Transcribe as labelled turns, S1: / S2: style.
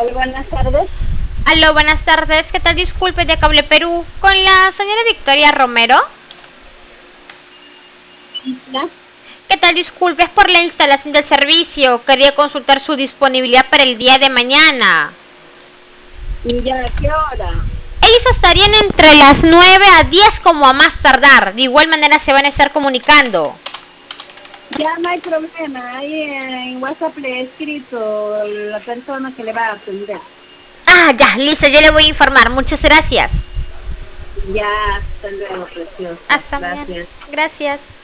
S1: Hola, buenas tardes.
S2: Aló, buenas tardes. ¿Qué tal? Disculpe, de Cable Perú. Con la señora Victoria Romero.
S1: ¿Ya?
S2: ¿Qué tal? Disculpe, es por la instalación del servicio. Quería consultar su disponibilidad para el día de mañana.
S1: ¿Y ya a qué hora?
S2: Ellos estarían entre las 9 a 10 como a más tardar. De igual manera se van a estar comunicando.
S1: Ya no hay problema. Ahí en WhatsApp le he escrito la persona que le va a atender.
S2: Ah, ya, listo, yo le voy a informar. Muchas gracias.
S1: Ya, hasta luego, preciosa.
S2: Hasta mañana.
S1: Gracias.
S2: Gracias.